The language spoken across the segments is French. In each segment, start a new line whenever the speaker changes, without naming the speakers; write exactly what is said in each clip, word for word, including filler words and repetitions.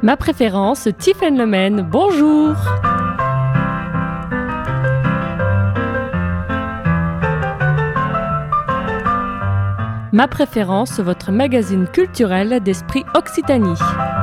Ma préférence, Tiffaine Lemaine, bonjour. Ma préférence, votre magazine culturel d'Esprit Occitanie.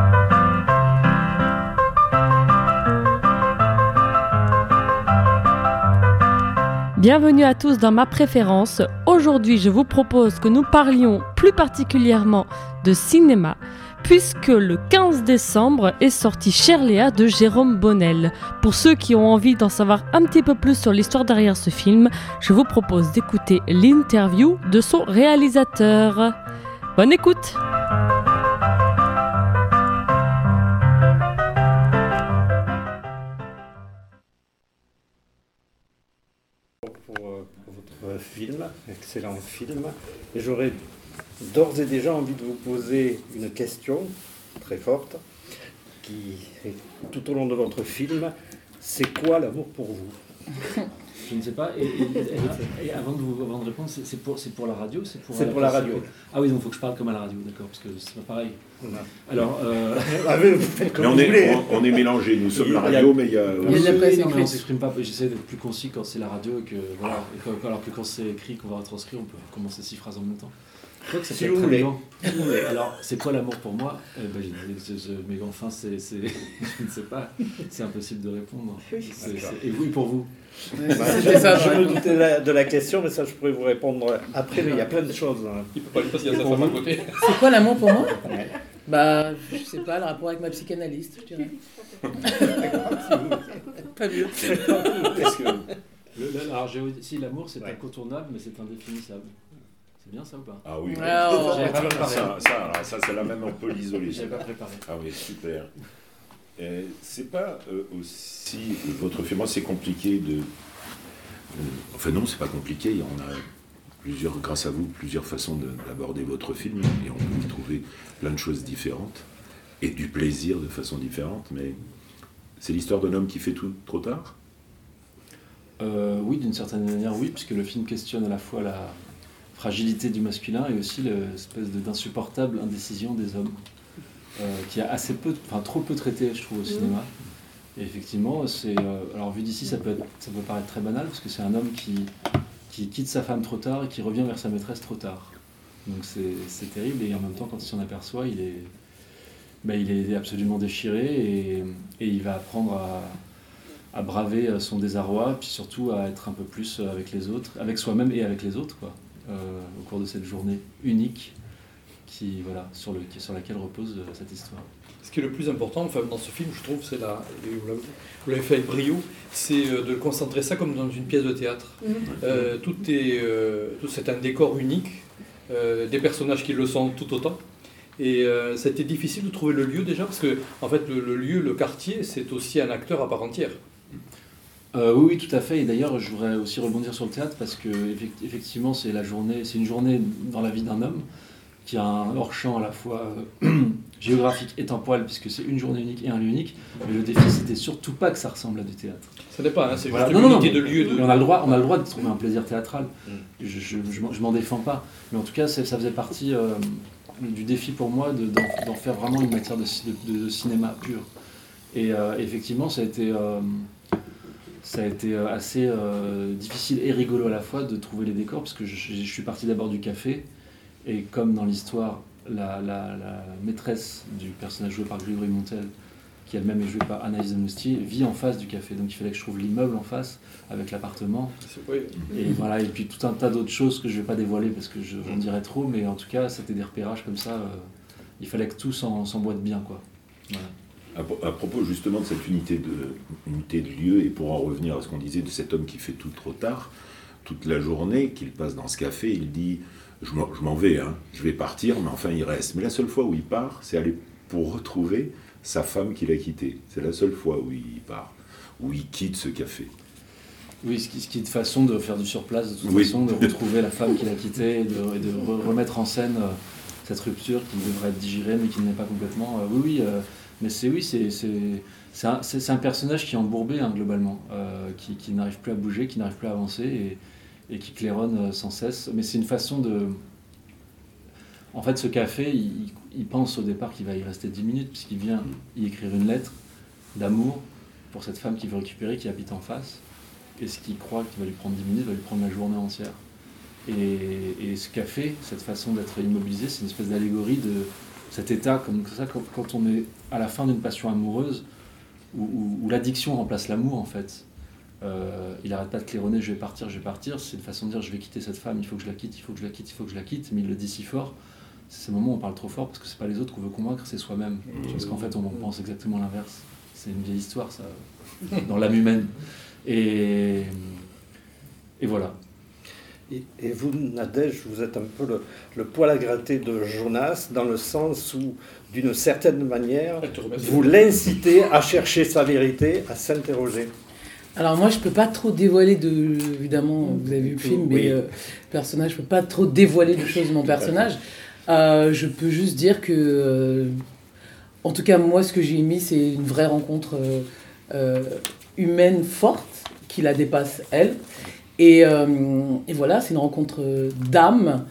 Bienvenue à tous dans Ma préférence. Aujourd'hui, je vous propose que nous parlions plus particulièrement de cinéma, puisque le quinze décembre est sorti Cher Léa de Jérôme Bonnel. Pour ceux qui ont envie d'en savoir un petit peu plus sur l'histoire derrière ce film, je vous propose d'écouter l'interview de son réalisateur. Bonne écoute!
Pour, pour votre film, excellent film, et j'aurais d'ores et déjà envie de vous poser une question très forte qui est tout au long de votre film. C'est quoi l'amour pour vous?
Je ne sais pas. Et, et, et avant, de vous, avant de répondre, c'est, c'est, pour, c'est pour la radio C'est pour,
c'est pour la radio.
Pour... Ah oui, donc il faut que je parle comme à la radio, d'accord, parce que c'est pas pareil. Non. Alors, euh...
ah, mais vous faites comme
mais on,
vous
est,
voulez.
on, on est mélangés, nous sommes la radio, mais il y a...
Il y a de la presse écrite. On s'exprime pas, j'essaie d'être plus concis quand c'est la radio, et que, voilà, et quand, alors que quand c'est écrit, qu'on va retranscrire, on peut commencer six phrases en même temps. Je crois que ça
si
peut
vous
être
voulez.
très vivant. Alors, c'est quoi l'amour pour moi? eh ben, je, je, Mais enfin, c'est, c'est, je ne sais pas, c'est impossible de répondre. C'est, c'est... Et vous, et pour vous?
Ouais, bah, je, ça, je me doutais de la, de la question, mais ça, je pourrais vous répondre après. Mais il y a plein de choses. Hein.
Il peut pas le dire s'il y a sa femme à côté.
C'est quoi l'amour pour moi?
Ouais.
Bah, je sais pas, le rapport avec ma psychanalyste, je dirais. Pas mieux.
Parce que le, alors, j'ai si l'amour, c'est ouais. incontournable, mais c'est indéfinissable. C'est bien ça ou pas?
Ah oui,
alors,
j'avais pas préparé. Ça, ça, alors, ça c'est la même, on peut l'isoler.
J'avais pas préparé.
Ah oui, super. Et c'est pas euh, aussi votre film, moi c'est compliqué de. Euh, enfin non, c'est pas compliqué. On a plusieurs, grâce à vous, plusieurs façons de, d'aborder votre film et on peut y trouver plein de choses différentes et du plaisir de façon différente. Mais c'est l'histoire d'un homme qui fait tout trop tard.
Euh, oui, d'une certaine manière, oui, puisque le film questionne à la fois la fragilité du masculin et aussi l'espèce de, d'insupportable indécision des hommes, euh, qui a assez peu, enfin trop peu traité, je trouve, au cinéma. Et effectivement, c'est, euh, alors vu d'ici, ça peut être, ça peut paraître très banal, parce que c'est un homme qui, qui quitte sa femme trop tard et qui revient vers sa maîtresse trop tard. Donc c'est, c'est terrible, et en même temps, quand il s'en aperçoit, il est, ben, il est absolument déchiré, et, et il va apprendre à à braver son désarroi, puis surtout à être un peu plus avec les autres, avec soi-même et avec les autres, quoi, euh, au cours de cette journée unique qui, voilà, sur, le, sur laquelle repose cette histoire.
Ce qui est le plus important, enfin, dans ce film, je trouve, c'est la, vous l'avez fait avec brio, c'est de concentrer ça comme dans une pièce de théâtre. Mmh. Euh, tout est, euh, tout, c'est un décor unique, euh, des personnages qui le sont tout autant. Et euh, ça a été difficile de trouver le lieu déjà, parce que en fait, le, le lieu, le quartier, c'est aussi un acteur à part entière.
Euh, oui, oui, tout à fait. Et d'ailleurs, je voudrais aussi rebondir sur le théâtre parce que effectivement, c'est la journée, c'est une journée dans la vie d'un homme qui a un hors-champ à la fois euh, géographique et temporel, puisque c'est une journée unique et un lieu unique. Mais le défi, c'était surtout pas que ça ressemble à du théâtre.
Ça n'est pas, hein, c'est
voilà.
juste
non,
une
non,
unité
non,
de lieu. De...
On a le droit, on a le droit de trouver un plaisir théâtral. Mm. Je, je, je, je m'en défends pas. Mais en tout cas, ça faisait partie euh, du défi pour moi de, d'en, d'en faire vraiment une matière de, de, de cinéma pur. Et euh, effectivement, ça a été euh, ça a été assez euh, difficile et rigolo à la fois de trouver les décors, parce que je, je suis parti d'abord du café, et comme dans l'histoire, la, la, la maîtresse du personnage joué par Grégory Montel, qui elle-même est jouée par Anaïs Moustier, vit en face du café. Donc il fallait que je trouve l'immeuble en face, avec l'appartement.
Oui.
Et, voilà, et puis tout un tas d'autres choses que je ne vais pas dévoiler, parce que je, j'en dirais trop, mais en tout cas, c'était des repérages comme ça. Euh, il fallait que tout s'en, s'emboîte bien, quoi. Voilà.
À propos justement de cette unité de, unité de lieu, et pour en revenir à ce qu'on disait de cet homme qui fait tout trop tard, toute la journée qu'il passe dans ce café, il dit « je m'en, je m'en vais, hein, je vais partir, mais enfin il reste ». Mais la seule fois où il part, c'est aller pour retrouver sa femme qu'il a quittée. C'est la seule fois où il part, où il quitte ce café.
Oui, ce qui, ce qui est de façon de faire du surplace, de toute
oui.
façon, de retrouver la femme qu'il a quittée, et de, et de re- remettre en scène euh, cette rupture qui devrait être digérée, mais qui ne l'est pas complètement. Euh, oui, oui. Euh, Mais c'est oui, c'est, c'est, c'est, un, c'est, c'est un personnage qui est embourbé, hein, globalement, euh, qui, qui n'arrive plus à bouger, qui n'arrive plus à avancer et, et qui claironne sans cesse. Mais c'est une façon de... En fait, ce café, il, il pense au départ qu'il va y rester dix minutes, puisqu'il vient y écrire une lettre d'amour pour cette femme qu'il veut récupérer, qui habite en face. Et ce qu'il croit qu'il va lui prendre dix minutes, va lui prendre la journée entière. Et, et ce café, cette façon d'être immobilisé, c'est une espèce d'allégorie de cet état, comme ça, quand, quand on est à la fin d'une passion amoureuse, où, où, où l'addiction remplace l'amour, en fait. Euh, il n'arrête pas de claironner, je vais partir, je vais partir. C'est une façon de dire, je vais quitter cette femme, il faut que je la quitte, il faut que je la quitte, il faut que je la quitte. Mais il le dit si fort. C'est ces moments où on parle trop fort, parce que c'est pas les autres qu'on veut convaincre, c'est soi-même. Parce qu'en fait, on pense exactement l'inverse. C'est une vieille histoire, ça, dans l'âme humaine. Et, et voilà.
Et, et vous, Nadège, vous êtes un peu le, le poil à gratter de Jonas, dans le sens où, d'une certaine manière, vous l'incitez à chercher sa vérité, à s'interroger.
Alors moi, je peux pas trop dévoiler de... Évidemment, vous avez vu le film, mais
Oui.
euh, personnage, je peux pas trop dévoiler de choses de mon personnage. Euh, je peux juste dire que... Euh, en tout cas, moi, ce que j'ai mis, c'est une vraie rencontre euh, euh, humaine forte, qui la dépasse, elle. Et, euh, et voilà, c'est une rencontre d'âmes,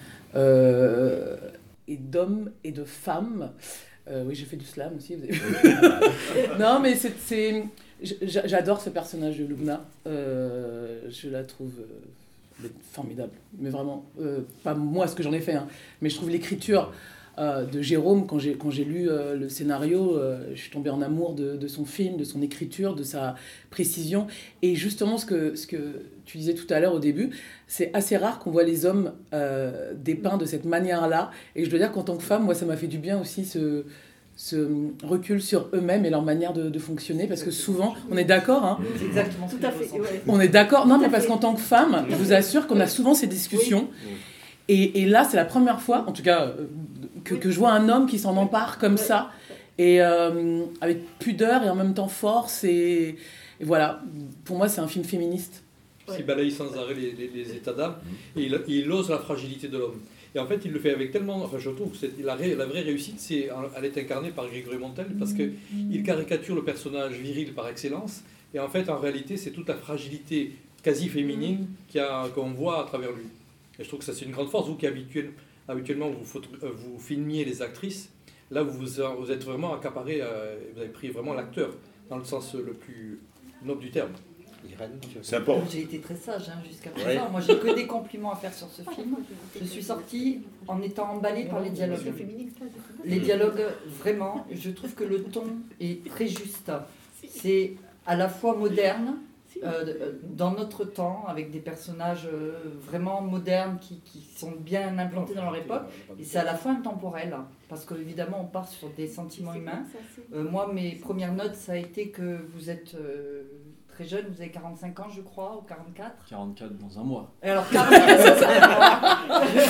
euh, et d'hommes et de femmes. Euh, oui, j'ai fait du slam aussi, vous avez vu. Non, mais c'est... c'est j'adore ce personnage de Lubna. Euh, je la trouve euh, formidable. Mais vraiment, euh, pas moi ce que j'en ai fait, hein, mais je trouve l'écriture euh, de Jérôme, quand j'ai, quand j'ai lu euh, le scénario, euh, je suis tombée en amour de, de son film, de son écriture, de sa précision. Et justement, ce que, ce que tu disais tout à l'heure au début, c'est assez rare qu'on voit les hommes euh, dépeints de cette manière-là. Et je dois dire qu'en tant que femme, moi, ça m'a fait du bien aussi ce... ce recul sur eux-mêmes et leur manière de, de fonctionner, parce que souvent, on est d'accord, hein,
C'est exactement tout à fait. Ouais.
on est d'accord, non,
Tout à
mais parce
fait.
qu'en tant que femme, je vous assure qu'on a souvent ces discussions,
Oui.
et, et là, c'est la première fois, en tout cas, euh, que, que je vois un homme qui s'en empare comme ça, et euh, avec pudeur et en même temps force, et, et voilà, pour moi, c'est un film féministe.
Il balaye sans arrêt les, les, les états d'âme et il, il ose la fragilité de l'homme. Et en fait, il le fait avec tellement... Enfin, je trouve que c'est, la, la vraie réussite, c'est, elle est incarnée par Grégory Montel, parce qu'il caricature le personnage viril par excellence. Et en fait, en réalité, c'est toute la fragilité quasi féminine qu'il y a, qu'on voit à travers lui. Et je trouve que ça, c'est une grande force. Vous qui habituel, habituellement, vous, photo, vous filmiez les actrices, là, vous, vous êtes vraiment accaparé, euh, vous avez pris vraiment l'acteur, dans le sens le plus noble du terme.
Irène, tu veux-
C'est important.
J'ai été très sage hein, jusqu'à présent.
Ouais.
Moi, j'ai que des compliments à faire sur ce film. Je suis sortie en étant emballée par les dialogues. Les dialogues, vraiment, je trouve que le ton est très juste. C'est à la fois moderne, euh, dans notre temps, avec des personnages euh, vraiment modernes qui, qui sont bien implantés dans leur époque, et c'est à la fois intemporel, parce qu'évidemment, on part sur des sentiments humains. Euh, moi, mes premières notes, ça a été que vous êtes... Euh, très jeune, vous avez quarante-cinq ans, je crois, ou quarante-quatre.
quarante-quatre dans un mois.
Et alors, quarante-quatre, c'est ça.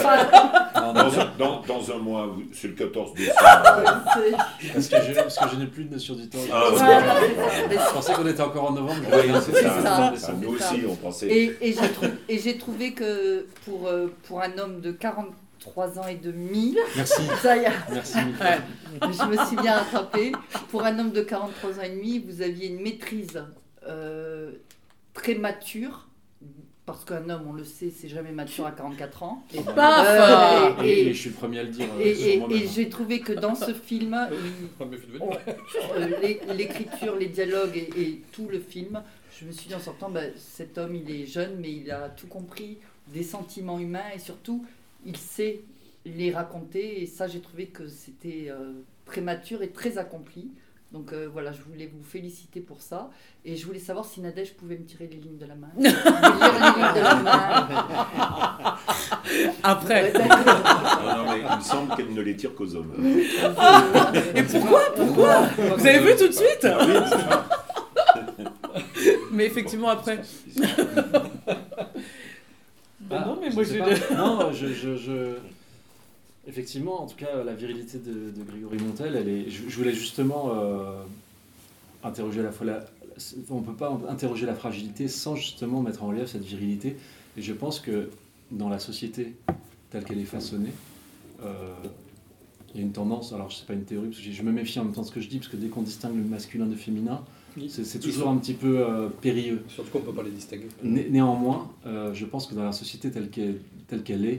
Non,
Dans
non,
un, dans, dans un mois, vous- c'est le quatorze décembre.
C'est-
parce que je, parce que je n'ai plus de notion du temps.
Ah,
je,
Voilà, c'est ça. Mais
pensais qu'on était encore en novembre.
Oui,
mais
c'est
c'est
ça.
ça.
Ah, nous
C'est ça.
aussi, on pensait.
Et, et j'ai trou- et j'ai trouvé que pour, euh, pour un homme de quarante-trois ans et demi,
Merci.
ça y est,
Merci.
je me suis bien rattrapée. Pour un homme de quarante-trois ans et demi, vous aviez une maîtrise euh, très mature. Parce qu'un homme, on le sait, c'est jamais mature à quarante-quatre ans.
Et
Euh,
paf
Et,
et-
et je suis le premier à le dire. euh,
Et,
sur
et-
moi-même.
et j'ai trouvé que dans ce film, il-
Ah, mais faites venir.
on- euh, l'é- l'écriture, les dialogues et, et tout le film, je me suis dit en sortant, bah, cet homme, il est jeune, mais il a tout compris des sentiments humains et surtout, il sait les raconter. Et ça, j'ai trouvé que c'était euh, très mature et très accompli. Donc euh, voilà, je voulais vous féliciter pour ça. Et je voulais savoir si Nadège pouvait me tirer les lignes de la main. Je voulais lire les lignes de la main.
Après.
Ouais, d'accord.
Non, non, mais il me semble qu'elle ne les tire qu'aux hommes.
Et pourquoi Pourquoi Vous avez vu tout de suite
Ah oui, c'est ça.
Mais effectivement, après.
Ah,
non, mais
je
moi,
sais
je-
pas. Non, je, je, je- Effectivement, en tout cas, la virilité de, de Grégory Montel, elle est... je, je voulais justement euh, interroger à la fois la... On ne peut pas interroger la fragilité sans justement mettre en relief cette virilité. Et je pense que dans la société telle qu'elle est façonnée, euh, il y a une tendance, alors je sais pas une théorie, parce que je me méfie en même temps de ce que je dis, parce que dès qu'on distingue le masculin de féminin, c'est, c'est toujours un petit peu euh, périlleux.
Surtout qu'on ne peut pas les distinguer.
Né- néanmoins, euh, je pense que dans la société telle qu'elle, telle qu'elle est,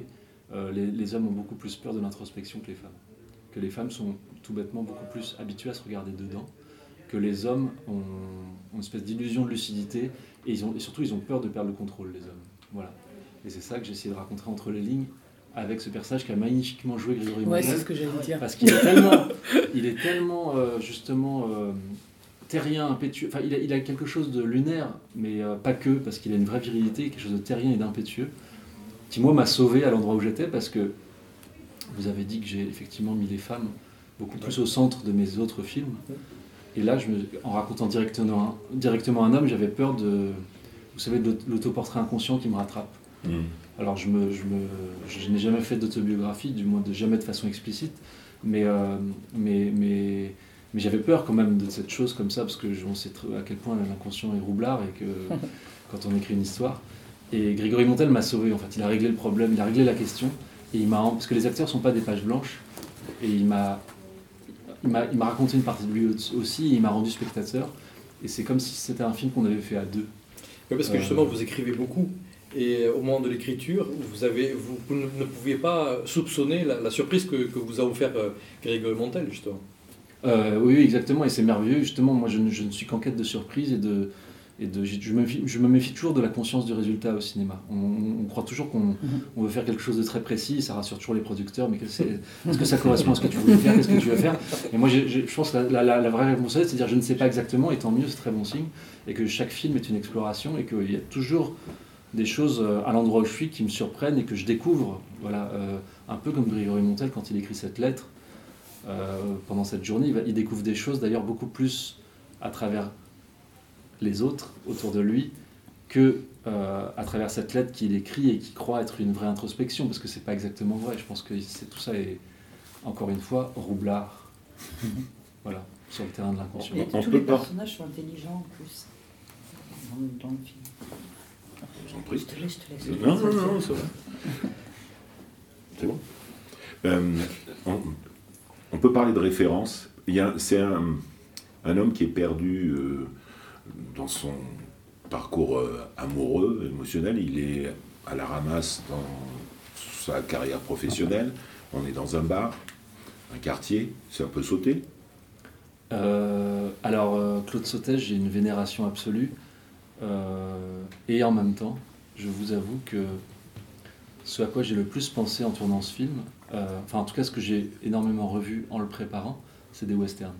euh, les, les hommes ont beaucoup plus peur de l'introspection que les femmes. Que les femmes sont tout bêtement beaucoup plus habituées à se regarder dedans, que les hommes ont, ont une espèce d'illusion de lucidité, et, ils ont, et surtout ils ont peur de perdre le contrôle, les hommes. Voilà. Et c'est ça que j'ai essayé de raconter entre les lignes, avec ce personnage qui a magnifiquement joué Grégory
Ouais,
Montel.
c'est ce que j'allais dire.
Parce qu'il est tellement, il est tellement euh, justement euh, terrien, impétueux. Enfin, il a, il a quelque chose de lunaire, mais euh, pas que, parce qu'il a une vraie virilité, quelque chose de terrien et d'impétueux, qui moi m'a sauvé à l'endroit où j'étais, parce que vous avez dit que j'ai effectivement mis les femmes beaucoup plus au centre de mes autres films. Et là, je me, en racontant directement, directement un homme, j'avais peur de, vous savez, de l'autoportrait inconscient qui me rattrape. Mmh. Alors, je, me, je, me, je n'ai jamais fait d'autobiographie, du moins de jamais de façon explicite, mais, euh, mais, mais, mais j'avais peur quand même de cette chose comme ça, parce que on sait à quel point l'inconscient est roublard et que quand on écrit une histoire. Et Grégory Montel m'a sauvé, en fait. Il a réglé le problème, il a réglé la question. Et il m'a, parce que les acteurs ne sont pas des pages blanches, et il m'a, il m'a, il m'a raconté une partie de lui aussi, et il m'a rendu spectateur. Et c'est comme si c'était un film qu'on avait fait à deux.
Oui, parce que justement, euh... vous écrivez beaucoup. Et au moment de l'écriture, vous, avez, vous, vous ne pouviez pas soupçonner la, la surprise que, que vous a offert euh, Grégory Montel, justement.
Euh, oui, oui, exactement, et c'est merveilleux. Justement, moi, je ne, je ne suis qu'en quête de surprise et de... Et de, je, me, je me méfie toujours de la conscience du résultat au cinéma. On, on croit toujours qu'on on veut faire quelque chose de très précis, et ça rassure toujours les producteurs, mais est-ce que ça correspond à ce que tu voulais faire, qu'est-ce que tu veux faire? Et moi, j'ai, j'ai, je pense que la, la, la vraie réponse, c'est de dire je ne sais pas exactement, et tant mieux, c'est très bon signe, et que chaque film est une exploration, et qu'il y a toujours des choses à l'endroit où je suis qui me surprennent et que je découvre. Voilà, euh, un peu comme Grégory Montel, quand il écrit cette lettre, euh, pendant cette journée, il, va, il découvre des choses d'ailleurs beaucoup plus à travers les autres autour de lui que euh, à travers cette lettre qu'il écrit et qui croit être une vraie introspection, parce que c'est pas exactement vrai. Je pense que c'est, tout ça est encore une fois roublard. Voilà, sur le terrain de l'inconscient.
Et tous les personnages sont intelligents en plus dans, dans le film.
Je vous en prie.
Je te laisse, je te laisse.
Non, non, non, c'est bon. C'est bon. Euh, on, on peut parler de référence. Il y a, c'est un, un homme qui est perdu euh, dans son parcours euh, amoureux, émotionnel. Il est à la ramasse dans sa carrière professionnelle. On est dans un bar, un quartier. C'est un peu sauté.
Euh, alors, euh, Claude Sautet, j'ai une vénération absolue. Euh, et en même temps, je vous avoue que ce à quoi j'ai le plus pensé en tournant ce film, euh, enfin en tout cas ce que j'ai énormément revu en le préparant, c'est des westerns.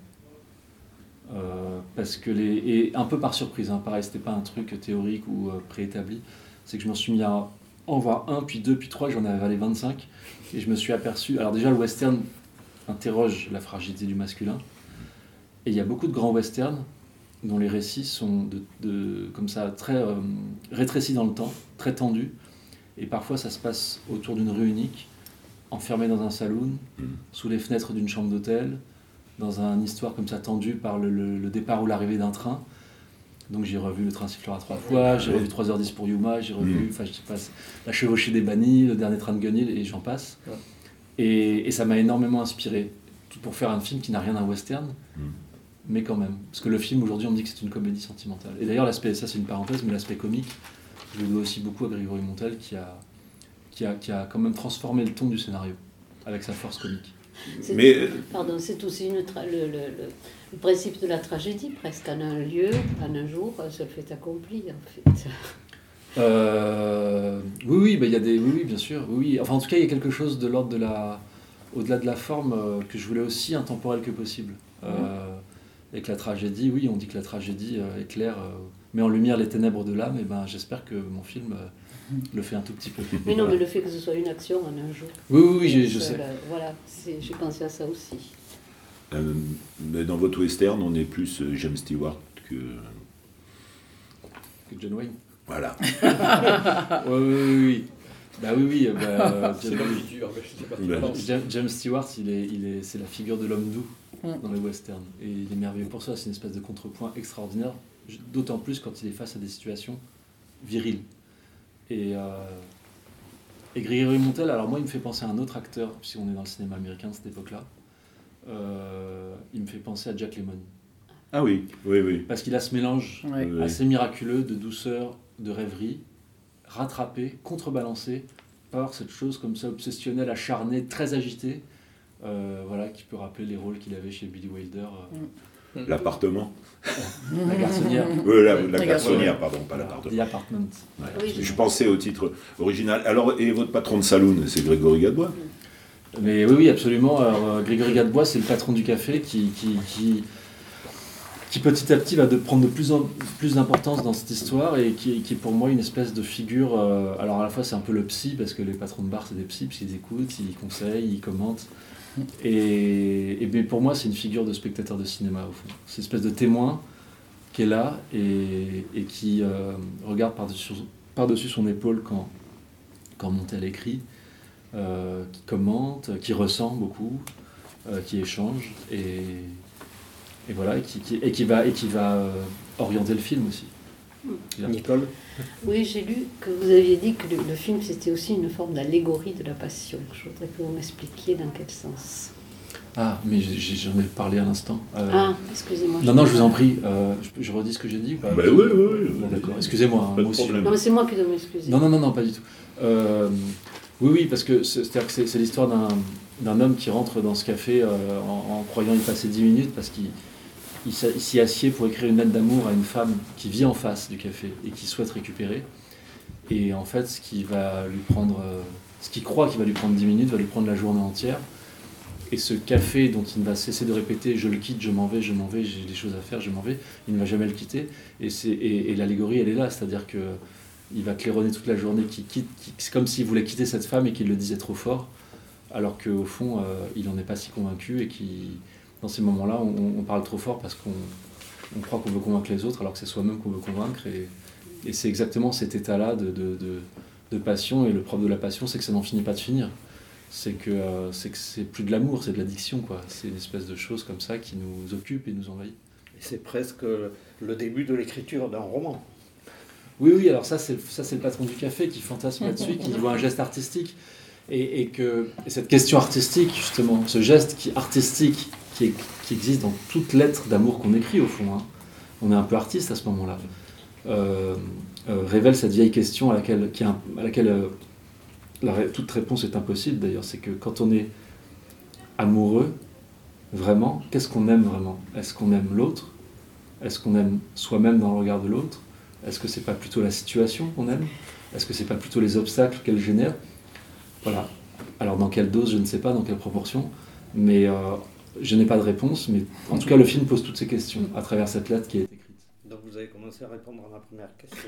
Euh, parce que les, et un peu par surprise, hein, pareil, c'était pas un truc théorique ou euh, préétabli, c'est que je m'en suis mis à en voir un, puis deux, puis trois, j'en avais avalé vingt-cinq, et je me suis aperçu, alors déjà le western interroge la fragilité du masculin, et il y a beaucoup de grands westerns dont les récits sont de, de, comme ça, très euh, rétrécis dans le temps, très tendus, et parfois ça se passe autour d'une rue unique, enfermé dans un saloon, mmh. sous les fenêtres d'une chambre d'hôtel, dans une histoire comme ça tendue par le, le, le départ ou l'arrivée d'un train. Donc j'ai revu Le Train sifflera trois fois, j'ai revu trois heures dix pour Yuma, j'ai revu, enfin mmh. je sais pas, La Chevauchée des Bannis, Le Dernier Train de Guenil, et j'en passe. Ouais. Et, et ça m'a énormément inspiré, tout pour faire un film qui n'a rien d'un western, mmh. mais quand même. Parce que le film, aujourd'hui, on me dit que c'est une comédie sentimentale. Et d'ailleurs, l'aspect, ça c'est une parenthèse, mais l'aspect comique, je le dois aussi beaucoup à Grégory Montel, qui a, qui a, qui a quand même transformé le ton du scénario, avec sa force comique.
C'est,
mais...
Pardon, c'est aussi une tra- le, le, le, le principe de la tragédie, presque. En un lieu, en un jour, c'est le fait accompli, en fait.
Euh, oui, oui, bah, y a des, oui, oui, bien sûr. Oui, oui. Enfin, en tout cas, il y a quelque chose de l'ordre de la... Au-delà de la forme, euh, que je voulais aussi intemporel que possible. Euh, mmh. Et que la tragédie, oui, on dit que la tragédie euh, éclaire, euh, met en lumière les ténèbres de l'âme, et ben j'espère que mon film euh, le fait un tout petit peu.
Mais non, mais le fait que ce soit une action en un jour.
Oui, oui, oui, j'ai, je sais.
Euh, voilà, c'est, j'ai pensé à ça aussi.
Euh, mais dans votre western, on est plus euh, James Stewart que...
que John Wayne.
Voilà.
oui, oui, oui, oui. Bah oui, oui. Bah,
c'est
James,
figure, mais je sais pas.
Bah, James, James Stewart, il est, il est, c'est la figure de l'homme doux mm. dans les westerns. Et il est merveilleux pour ça, c'est une espèce de contrepoint extraordinaire, d'autant plus quand il est face à des situations viriles. Et, euh, et Grégory Montel, alors moi, il me fait penser à un autre acteur, si on est dans le cinéma américain de cette époque-là. Euh, il me fait penser à Jack Lemmon.
Ah oui, oui, oui.
Parce qu'il a ce mélange
ouais.
assez miraculeux de douceur, de rêverie, rattrapé, contrebalancé par cette chose comme ça, obsessionnelle, acharnée, très agitée, euh, voilà, qui peut rappeler les rôles qu'il avait chez Billy Wilder. Euh,
L'appartement.
La garçonnière.
Euh, la, la
La
garçonnière, pardon, pas l'appartement.
The Apartment.
Ouais.
Oui,
je pensais au titre original. Alors, et votre patron de saloon, c'est Grégory Gadebois?
Mais oui, oui, absolument. Alors, euh, Grégory Gadebois, c'est le patron du café qui, qui, qui, qui petit à petit va de prendre de plus en plus d'importance dans cette histoire et qui, qui est pour moi une espèce de figure. Euh, alors à la fois c'est un peu le psy parce que les patrons de bar c'est des psys, parce qu'ils écoutent, ils conseillent, ils commentent. Et, et mais pour moi c'est une figure de spectateur de cinéma au fond. C'est une espèce de témoin qui est là et, et qui euh, regarde par-dessus, par-dessus son épaule quand, quand Montel écrit. Euh, qui commente, qui ressent beaucoup, euh, qui échange et, et voilà et qui, qui, et qui va, et qui va euh, orienter le film aussi.
Mmh. Nicole?
Oui, j'ai lu que vous aviez dit que le, le film c'était aussi une forme d'allégorie de la passion. Je voudrais que vous m'expliquiez dans quel sens.
Ah, mais j'ai, j'en ai parlé à l'instant. Euh,
ah, excusez-moi.
Non, non, je vous en prie. Euh, je, je redis ce que j'ai dit ou pas?
Bah oui, oui, oui.
Bon, d'accord. Excusez-moi.
Pas de
moi aussi,
problème.
Non, mais c'est moi qui dois m'excuser.
Non, non, non, non, pas du tout. Euh, oui, oui, parce que c'est, c'est-à-dire que c'est, c'est l'histoire d'un, d'un homme qui rentre dans ce café euh, en, en croyant y passer dix minutes parce qu'il il, il s'y assied pour écrire une lettre d'amour à une femme qui vit en face du café et qui souhaite récupérer. Et en fait, ce qui va lui prendre, euh, ce qu'il croit qu'il va lui prendre dix minutes va lui prendre la journée entière. Et ce café dont il ne va cesser de répéter « je le quitte, je m'en vais, je m'en vais, j'ai des choses à faire, je m'en vais », il ne va jamais le quitter. Et, c'est, et, et l'allégorie, elle est là, c'est-à-dire que il va claironner toute la journée qu'il quitte, qu'il, c'est comme s'il voulait quitter cette femme et qu'il le disait trop fort, alors qu'au fond, euh, il n'en est pas si convaincu et que dans ces moments-là, on, on parle trop fort parce qu'on on croit qu'on veut convaincre les autres alors que c'est soi-même qu'on veut convaincre. Et, et c'est exactement cet état-là de, de, de, de passion. Et le propre de la passion, c'est que ça n'en finit pas de finir. C'est que, euh, c'est que c'est plus de l'amour, c'est de l'addiction, quoi. C'est une espèce de chose comme ça qui nous occupe et nous envahit.
Et c'est presque le début de l'écriture d'un roman.
Oui, oui, alors ça c'est, ça, c'est le patron du café qui fantasme là-dessus, qui voit un geste artistique. Et, et que et cette question artistique, justement, ce geste qui, artistique qui, est, qui existe dans toute lettre d'amour qu'on écrit, au fond, hein. On est un peu artiste à ce moment-là, euh, euh, révèle cette vieille question à laquelle, qui a, à laquelle euh, la, toute réponse est impossible, d'ailleurs. C'est que quand on est amoureux, vraiment, qu'est-ce qu'on aime vraiment? Est-ce qu'on aime l'autre? Est-ce qu'on aime soi-même dans le regard de l'autre? Est-ce que c'est pas plutôt la situation qu'on aime? Est-ce que c'est pas plutôt les obstacles qu'elle génère? Voilà. Alors dans quelle dose, je ne sais pas, dans quelle proportion, mais euh, je n'ai pas de réponse, mais en tout cas le film pose toutes ces questions à travers cette lettre qui est écrite.
Donc vous avez commencé à répondre à ma première question.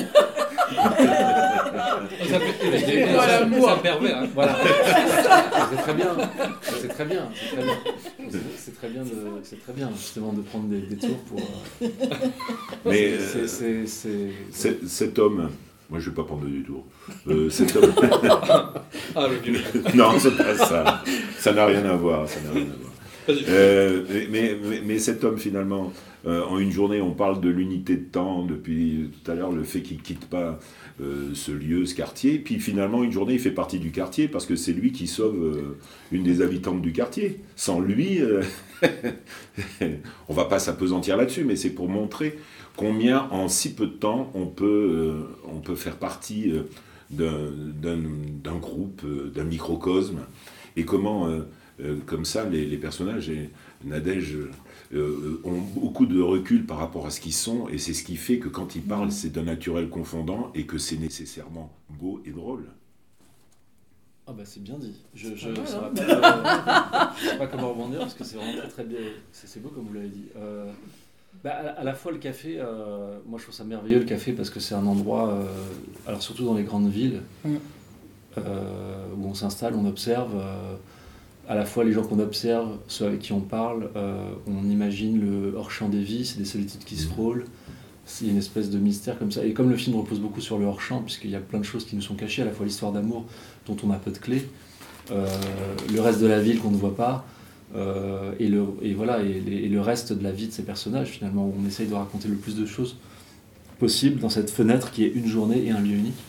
ça, ça, ça permet. Hein.
Voilà. C'est très bien. C'est très bien. C'est très bien. C'est, c'est très bien, de, c'est très bien justement de prendre des, des tours pour. Euh...
Mais
c'est, c'est, c'est, c'est...
Cet, cet homme. Moi, je ne vais pas prendre de détour. Euh, cet homme...
ah, le Dieu.
Non, c'est pas ça. Ça n'a rien à voir. Ça n'a rien à voir. Euh, mais, mais, mais cet homme, finalement, euh, en une journée, on parle de l'unité de temps depuis tout à l'heure, le fait qu'il ne quitte pas euh, ce lieu, ce quartier. Puis finalement, une journée, il fait partie du quartier parce que c'est lui qui sauve euh, une des habitantes du quartier. Sans lui, euh, on ne va pas s'apesantir là-dessus, mais c'est pour montrer combien en si peu de temps on peut, euh, on peut faire partie euh, d'un, d'un, d'un groupe, euh, d'un microcosme, et comment, euh, euh, comme ça, les, les personnages, et Nadège, euh, ont beaucoup de recul par rapport à ce qu'ils sont, et c'est ce qui fait que quand ils parlent, c'est d'un naturel confondant, et que c'est nécessairement beau et drôle.
Ah bah c'est bien dit. Je ne saurais pas, euh, pas comment rebondir, parce que c'est vraiment très très bien. C'est, c'est beau comme vous l'avez dit. Euh, Bah, à, à la fois le café, euh, moi je trouve ça merveilleux le café parce que c'est un endroit, euh, alors surtout dans les grandes villes, mm. euh, où on s'installe, on observe, euh, à la fois les gens qu'on observe, ceux avec qui on parle, euh, on imagine le hors-champ des vies, c'est des solitudes qui se frôlent, c'est une espèce de mystère comme ça. Et comme le film repose beaucoup sur le hors-champ, puisqu'il y a plein de choses qui nous sont cachées, à la fois l'histoire d'amour dont on a peu de clés, euh, le reste de la ville qu'on ne voit pas, Euh, et, le, et voilà et, les, et le reste de la vie de ces personnages finalement où on essaye de raconter le plus de choses possible dans cette fenêtre qui est une journée et un lieu unique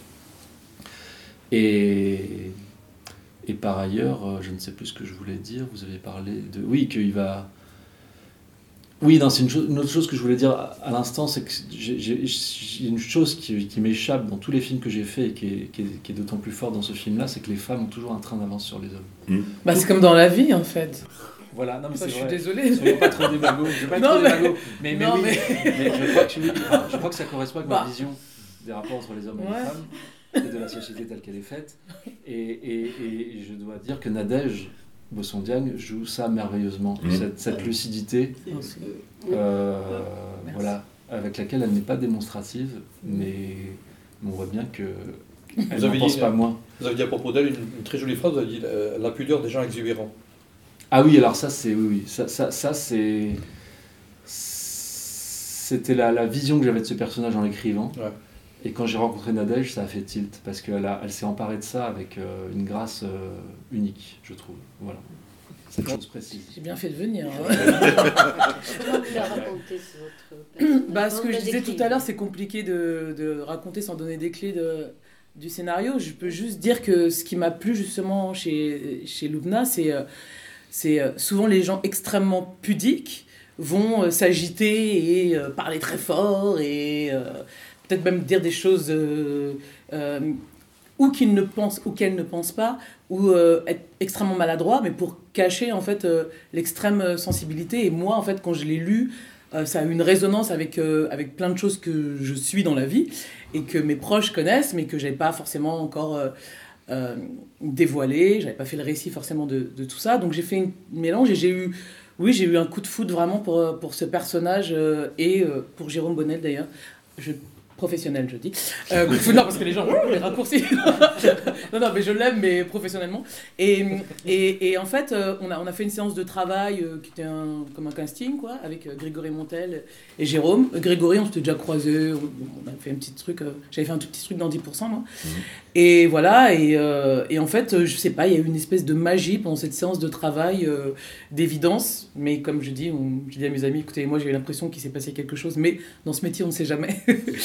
et, et par ailleurs je ne sais plus ce que je voulais dire, vous avez parlé de oui qu'il va Oui, non, c'est une, chose, une autre chose que je voulais dire à, à l'instant, c'est que j'ai, j'ai, j'ai une chose qui, qui m'échappe dans tous les films que j'ai faits et qui est, qui, est, qui est d'autant plus forte dans ce film-là, c'est que les femmes ont toujours un train d'avance sur les hommes.
Mmh.
Bah, c'est comme dans la vie, en fait.
Voilà, non mais
Enfin,
c'est
je suis
vrai.
désolée.
Soyons pas trop démago. Je vais pas être
Non,
trop
mais-
démago. Mais, mais
non,
oui,
mais-
mais je crois que oui, enfin, je crois que ça correspond avec
Bah.
ma vision des rapports entre les hommes et
Ouais.
les femmes et de la société telle qu'elle est faite. Et, et, et je dois dire que Nadège Bossondiagne joue ça merveilleusement,
Mmh.
cette, cette lucidité,
Non, c'est-
euh,
Merci.
voilà, avec laquelle elle n'est pas démonstrative, mais on voit bien que elle
Vous
n'en
avez
pense
dit-
pas moins.
Vous avez dit à propos d'elle une, une très jolie phrase, vous avez dit euh, la pudeur des gens exubérants.
Ah oui, alors ça c'est oui, oui. Ça, ça, ça c'est c'était la, la vision que j'avais de ce personnage en l'écrivant.
Ouais.
Et quand j'ai rencontré Nadège, ça a fait tilt parce qu'elle a, elle s'est emparée de ça avec euh, une grâce euh, unique, je trouve. Voilà, cette chose précise.
J'ai bien fait de venir. hein.
Comment vous la racontez, ce votre personnage?
Bah, ce
Comment
que
vous
je
la
disais tout
décrivez?
à l'heure, c'est compliqué de, de raconter sans donner des clés de, du scénario. Je peux juste dire que ce qui m'a plu justement chez, chez Lubna, c'est, euh, c'est euh, souvent les gens extrêmement pudiques vont euh, s'agiter et euh, parler très fort et euh, peut-être même dire des choses euh, euh, ou qu'ils ne pensent ou qu'elles ne pensent pas, ou euh, être extrêmement maladroit, mais pour cacher en fait euh, l'extrême sensibilité. Et moi, en fait, quand je l'ai lu, euh, ça a eu une résonance avec, euh, avec plein de choses que je suis dans la vie et que mes proches connaissent, mais que j'avais pas forcément encore euh, euh, dévoilé. J'avais pas fait le récit forcément de, de tout ça. Donc j'ai fait une- un mélange et j'ai eu, oui, j'ai eu un coup de foudre vraiment pour, pour ce personnage euh, et euh, pour Jérôme Bonnel d'ailleurs. Je professionnel, je dis. Euh, coup de foudre, non, parce que les gens, ouh, les raccourcis. non, non, mais je l'aime, mais professionnellement. Et, et, et en fait, euh, on, a, on a fait une séance de travail euh, qui était un, comme un casting, quoi, avec euh, Grégory Montel et Jérôme. Euh, Grégory, on s'était déjà croisés, on, on a fait un petit truc, euh, j'avais fait un tout petit truc dans dix pour cent, moi.
Mmh.
Et voilà, et, euh, et en fait, euh, je sais pas, il y a eu une espèce de magie pendant cette séance de travail, euh, d'évidence, mais comme je dis, on, je dis à mes amis, écoutez, moi j'ai eu l'impression qu'il s'est passé quelque chose, mais dans ce métier, on ne sait jamais.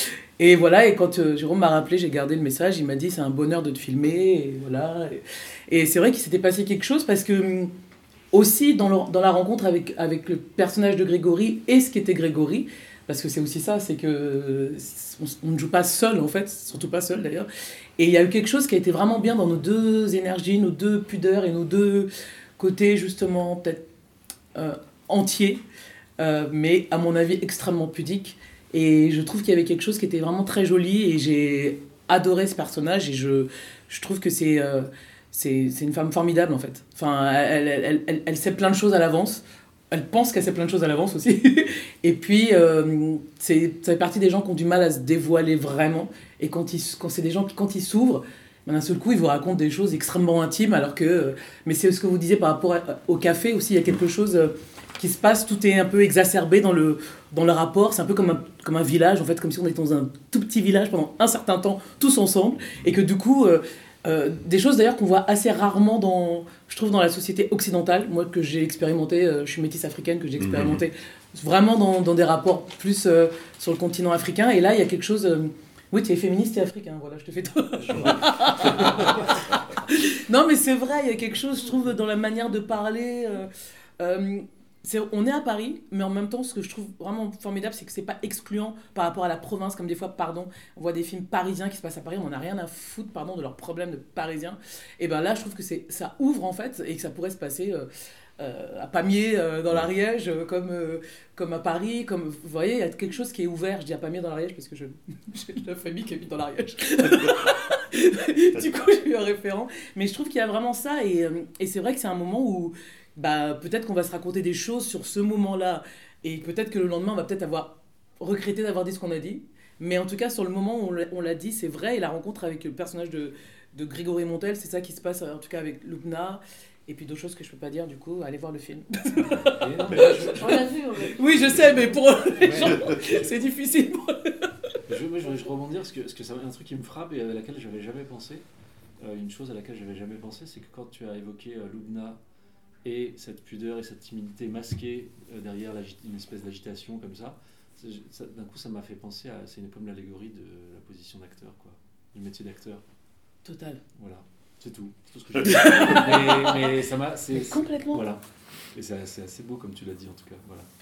Et voilà, et quand euh, Jérôme m'a rappelé, j'ai gardé le message, il m'a dit c'est un bonheur de te filmer, et voilà. Et, et c'est vrai qu'il s'était passé quelque chose parce que hum, aussi dans, le- dans la rencontre avec, avec le personnage de Grégory et ce qu'était Grégory, parce que c'est aussi ça, c'est que euh, on, on ne joue pas seul en fait, surtout pas seul d'ailleurs. Et il y a eu quelque chose qui a été vraiment bien dans nos deux énergies, nos deux pudeurs et nos deux côtés justement peut-être euh, entiers, euh, mais à mon avis extrêmement pudiques. Et je trouve qu'il y avait quelque chose qui était vraiment très joli et j'ai adoré ce personnage et je, je trouve que c'est, euh, c'est, c'est une femme formidable en fait. Enfin, elle, elle, elle, elle, elle sait plein de choses à l'avance. Elle pense qu'elle sait plein de choses à l'avance aussi. Et puis, euh, c'est, ça fait partie des gens qui ont du mal à se dévoiler vraiment. Et quand, ils, quand c'est des gens qui, quand ils s'ouvrent, ben, d'un seul coup, ils vous racontent des choses extrêmement intimes. Alors que, euh, mais c'est ce que vous disiez par rapport à- au café aussi, il y a quelque chose... Euh, qui se passe, tout est un peu exacerbé dans le, dans le rapport, c'est un peu comme un, comme un village, en fait, comme si on était dans un tout petit village pendant un certain temps, tous ensemble, et que du coup, euh, euh, des choses d'ailleurs qu'on voit assez rarement dans, je trouve, dans la société occidentale, moi que j'ai expérimenté, euh, je suis métisse africaine, que j'ai expérimenté vraiment dans, dans des rapports plus euh, sur le continent africain, et là, il y a quelque chose... euh, oui, tu es féministe et africain, voilà, je te fais tout. Non, mais c'est vrai, il y a quelque chose, je trouve, dans la manière de parler... euh, euh, c'est, on est à Paris, mais en même temps, ce que je trouve vraiment formidable, c'est que c'est pas excluant par rapport à la province, comme des fois, pardon, on voit des films parisiens qui se passent à Paris, on n'a rien à foutre, pardon, de leurs problèmes de parisiens. Et ben là, je trouve que c'est, ça ouvre en fait, et que ça pourrait se passer euh, euh, à Pamiers, euh, dans l'Ariège, euh, comme, euh, comme à Paris, comme, vous voyez, il y a quelque chose qui est ouvert. Je dis à Pamiers dans l'Ariège parce que je, j'ai de la famille qui habite dans l'Ariège. Du coup, j'ai eu un référent. Mais je trouve qu'il y a vraiment ça, et, euh, et c'est vrai que c'est un moment où bah, peut-être qu'on va se raconter des choses sur ce moment-là, et peut-être que le lendemain, on va peut-être avoir regretté d'avoir dit ce qu'on a dit. Mais en tout cas, sur le moment où on l'a, on l'a dit, c'est vrai, et la rencontre avec le personnage de, de Grégory Montel, c'est ça qui se passe, en tout cas avec Lubna, et puis d'autres choses que je peux pas dire, du coup, allez voir le film.
Et non, mais je-
On l'a vu, on l'a vu.
Oui, je sais, mais pour les
Ouais.
gens, c'est difficile.
Je, moi, je voudrais rebondir parce que, parce que c'est un truc qui me frappe et à laquelle j'avais jamais pensé. Euh, une chose à laquelle j'avais jamais pensé, c'est que quand tu as évoqué euh, Lubna et cette pudeur et cette timidité masquée euh, derrière l'agi- une espèce d'agitation comme ça, c'est- ça- d'un coup ça m'a fait penser à c'est une- comme l'allégorie de la position d'acteur, quoi, du métier d'acteur.
Total.
Voilà, c'est tout, c'est tout ce que je veux dire. mais, mais ça m'a, c'est,
Mais
c'est-
complètement.
voilà, et c'est, c'est assez beau comme tu l'as dit en tout cas. Voilà.
Merci.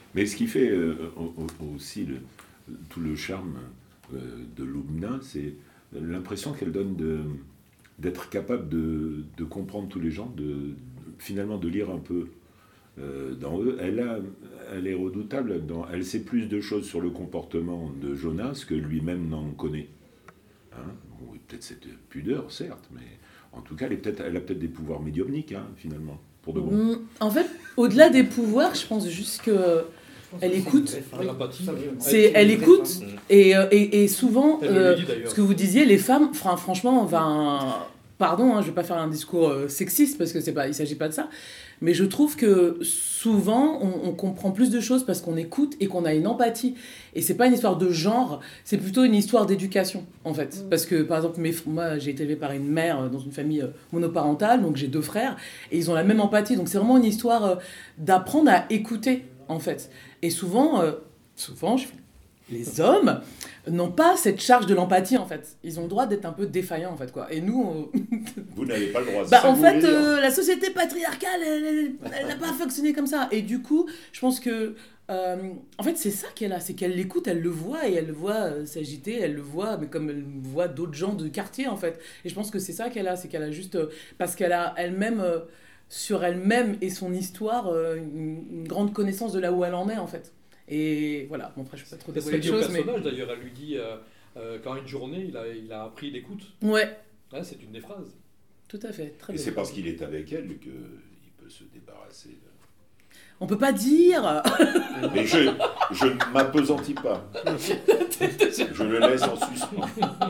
Mais ce qui fait euh, aussi le, tout le charme euh, de Lubna, c'est l'impression qu'elle donne de, d'être capable de, de comprendre tous les gens, de, finalement de lire un peu euh, dans eux. Elle, a, elle est redoutable, dans, elle sait plus de choses sur le comportement de Jonas que lui-même n'en connaît. Hein, bon, peut-être cette pudeur, certes, mais en tout cas, elle, est peut-être, elle a peut-être des pouvoirs médiumniques, hein, finalement, pour de bon.
En fait, au-delà des pouvoirs, je pense juste que elle écoute. C'est, elle écoute et, et, et souvent, euh, ce que vous disiez, les femmes, franchement, ben, pardon, hein, je ne vais pas faire un discours sexiste parce que c'est pas, il ne s'agit pas de ça, mais je trouve que souvent, on, on comprend plus de choses parce qu'on écoute et qu'on a une empathie. Et c'est pas une histoire de genre, c'est plutôt une histoire d'éducation, en fait. Mmh. Parce que, par exemple, mes, moi, j'ai été élevée par une mère dans une famille monoparentale, donc j'ai deux frères, et ils ont la même empathie. Donc c'est vraiment une histoire d'apprendre à écouter, en fait. Et souvent, euh, souvent, je... les hommes n'ont pas cette charge de l'empathie, en fait. Ils ont le droit d'être un peu défaillants, en fait, quoi. Et nous, on...
vous n'avez pas le droit.
Bah, en fait, euh, la société patriarcale, elle n'a pas fonctionné comme ça. Et du coup, je pense que, euh, en fait, c'est ça qu'elle a, c'est qu'elle l'écoute, elle le voit et elle le voit euh, s'agiter, elle le voit, mais comme elle voit d'autres gens de quartier, en fait. Et je pense que c'est ça qu'elle a, c'est qu'elle a juste, euh, parce qu'elle a elle-même. Euh, sur elle-même et son histoire, euh, une, une grande connaissance de là où elle en est, en fait. Et voilà, bon, après, je ne vais pas trop dévoiler les choses, mais...
personnage, d'ailleurs, elle lui dit, euh, euh, quand une journée, il a, il a appris l'écoute.
Ouais.
Ouais, c'est une des phrases.
Tout à fait, très
Et
bien.
c'est parce qu'il est avec elle qu'il peut se débarrasser de...
On peut pas dire.
Mais je, je ne m'appesantis pas. Je le laisse en suspens.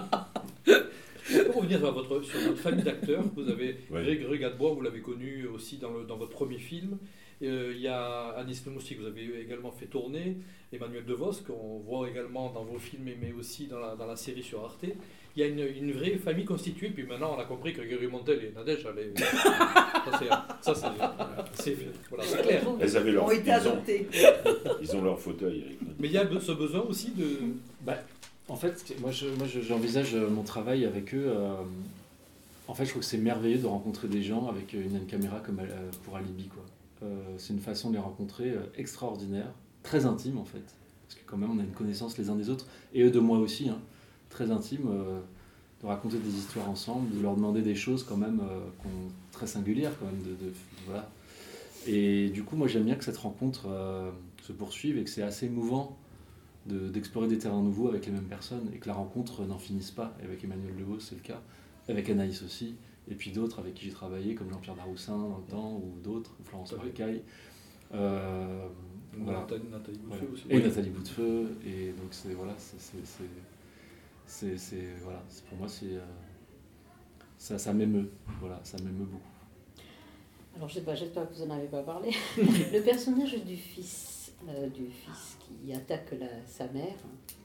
Pour revenir à votre, sur votre famille d'acteurs, vous avez
ouais.
Grégory Gadebois, vous l'avez connu aussi dans, le, dans votre premier film. Euh, il y a Anis Le Moustique, vous avez également fait tourner, Emmanuel Devos, qu'on voit également dans vos films, mais aussi dans la, dans la série sur Arte. Il y a une, une vraie famille constituée, puis maintenant on a compris que Grégory Montel et Nadège allaient... Ça, c'est, ça, c'est, c'est, voilà, c'est clair.
Elles avaient leur,
ont été
ils, ont,
adoptés.
ils ont leur fauteuil, Eric.
Mais il y a ce besoin aussi de...
Bah, en fait, moi, je, moi je, j'envisage mon travail avec eux. Euh, en fait, je trouve que c'est merveilleux de rencontrer des gens avec une, une caméra comme euh, pour Alibi, quoi. Euh, c'est une façon de les rencontrer euh, extraordinaire, très intime en fait. Parce que quand même, on a une connaissance les uns des autres, et eux de moi aussi, hein, très intime, euh, de raconter des histoires ensemble, de leur demander des choses quand même euh, qu'on, très singulières quand même. De, de, voilà. Et du coup, moi j'aime bien que cette rencontre euh, se poursuive et que c'est assez émouvant De, d'explorer des terrains nouveaux avec les mêmes personnes et que la rencontre n'en finisse pas. Et avec Emmanuel Devos, c'est le cas, avec Anaïs aussi, et puis d'autres avec qui j'ai travaillé, comme Jean-Pierre Daroussin dans le temps, ou d'autres, ou Florence Marécaille. Euh, voilà.
Nathalie, Nathalie Boutefeu
voilà.
aussi.
Et oui. Nathalie Boutefeu, et donc c'est, voilà, c'est, c'est, c'est, c'est, c'est, voilà, c'est, pour moi, c'est, euh, ça, ça m'émeut, voilà, ça m'émeut beaucoup.
Alors, je sais pas, j'espère que vous n'en avez pas parlé. Le personnage du fils, euh, du fils qui attaque la, sa mère.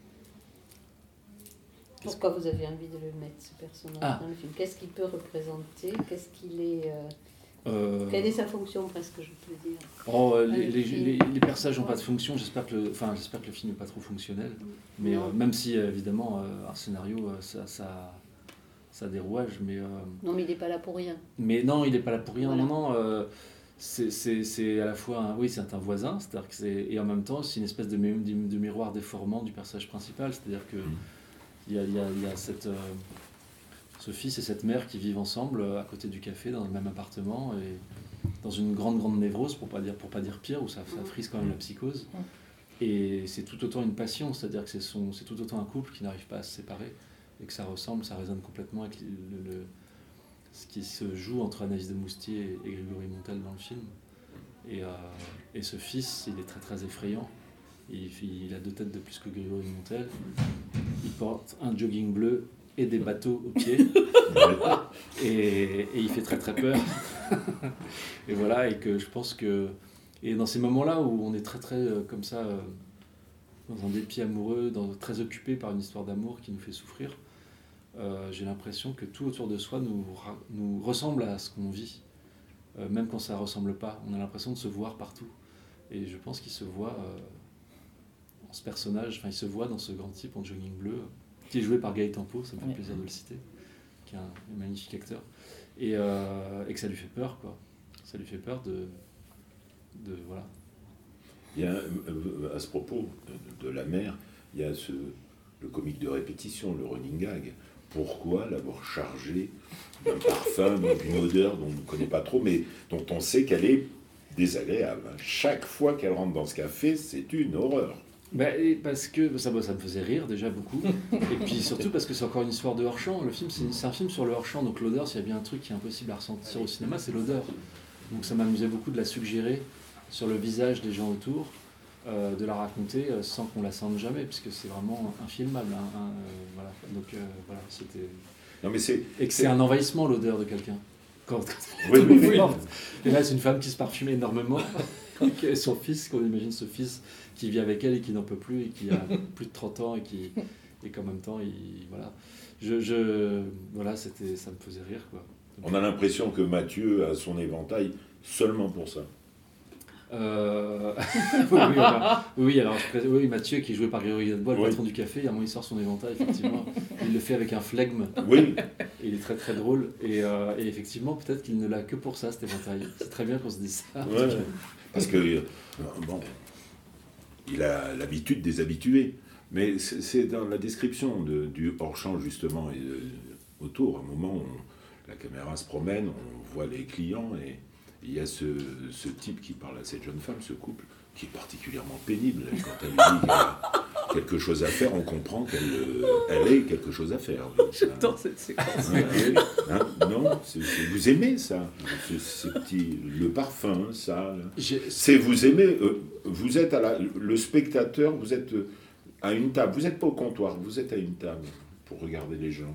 Pourquoi vous avez envie de le mettre, ce personnage, ah. dans le film? Qu'est-ce qu'il peut représenter? Qu'est-ce qu'il est... Euh... Euh... Quelle est sa fonction, presque, je peux dire?
Oh, euh, les, les, les, les personnages n'ont pas de fonction. J'espère que le, enfin, j'espère que le film n'est pas trop fonctionnel. Mais euh, même si, évidemment, euh, un scénario, euh, ça, ça, ça a des rouages. Mais, euh...
non, mais il n'est pas là pour rien.
Mais non, il n'est pas là pour rien. Voilà. Non, non. Euh, c'est, c'est, c'est à la fois... Un, oui, c'est un voisin. C'est-à-dire que c'est, et en même temps, c'est une espèce de, de, de miroir déformant du personnage principal. C'est-à-dire que il y a, y a, y a cette... Euh, ce fils et cette mère qui vivent ensemble à côté du café dans le même appartement et dans une grande grande névrose pour pas dire pour pas dire pire où ça, ça frise quand même la psychose et c'est tout autant une passion, c'est-à-dire que c'est son c'est tout autant un couple qui n'arrive pas à se séparer et que ça ressemble ça résonne complètement avec le, le, le ce qui se joue entre Anaïs de Moustier et, et Grégory Montel dans le film et, euh, et ce fils il est très très effrayant. Il, il a deux têtes de plus que Grégory Montel, il porte un jogging bleu et des bateaux aux pieds et, et il fait très très peur et voilà et que je pense que et dans ces moments là où on est très très euh, comme ça euh, dans un dépit amoureux dans, très occupé par une histoire d'amour qui nous fait souffrir euh, j'ai l'impression que tout autour de soi nous, nous ressemble à ce qu'on vit euh, même quand ça ressemble pas on a l'impression de se voir partout et je pense qu'il se voit euh, en ce personnage enfin il se voit dans ce grand type en jogging bleu qui est joué par Gaëtan Pau, ça me fait ouais. plaisir de le citer, qui est un, un magnifique acteur, et, euh, et que ça lui fait peur, quoi. Ça lui fait peur de, de voilà,
Il y a, à ce propos de la mère, il y a ce, le comique de répétition, le running gag. Pourquoi l'avoir chargée d'un parfum, d'une odeur dont on ne connaît pas trop, mais dont on sait qu'elle est désagréable. Chaque fois qu'elle rentre dans ce café, c'est une horreur.
Bah, parce que ça, ça me faisait rire déjà beaucoup, et puis surtout parce que c'est encore une histoire de hors-champ. Le film, c'est, c'est un film sur le hors-champ, donc l'odeur, s'il y a bien un truc qui est impossible à ressentir au cinéma, c'est l'odeur. Donc ça m'amusait beaucoup de la suggérer sur le visage des gens autour, euh, de la raconter euh, sans qu'on la sente jamais, puisque c'est vraiment infilmable. Hein, hein, euh, voilà. Donc euh, voilà, c'était...
Non, mais c'est,
et que c'est, c'est un envahissement, l'odeur de quelqu'un. Quand, quand
oui, oui, oui.
Et là, c'est une femme qui se parfumait énormément, et son fils, qu'on imagine ce fils qui vit avec elle et qui n'en peut plus, et qui a plus de trente ans, et qui, et qu'en même temps, il, voilà, je, je, voilà, c'était, ça me faisait rire, quoi.
On a l'impression que Mathieu a son éventail seulement pour ça.
Euh... oui, oui, voilà. oui, alors oui, Mathieu qui est joué par Grégory Gadebois, le
oui.
patron du café, à un moment il sort son éventail, effectivement. Il le fait avec un flegme.
Oui.
Et il est très très drôle. Et, euh, et effectivement, peut-être qu'il ne l'a que pour ça, cet éventail. C'est très bien qu'on se dise ça.
Ouais, parce que, bon, il a l'habitude des habitués. Mais c'est, c'est dans la description de, du hors-champ, justement, et de, autour, à un moment où on, la caméra se promène, on voit les clients et il y a ce, ce type qui parle à cette jeune femme, ce couple, qui est particulièrement pénible. Quand elle dit qu'elle a quelque chose à faire, on comprend qu'elle elle ait quelque chose à faire.
J'adore cette séquence.
Hein, hein, non, c'est, c'est, vous aimez ça, c'est, c'est petit, le parfum, ça. C'est vous aimez, euh, vous êtes à la, le spectateur, vous êtes à une table, vous n'êtes pas au comptoir, vous êtes à une table pour regarder les gens.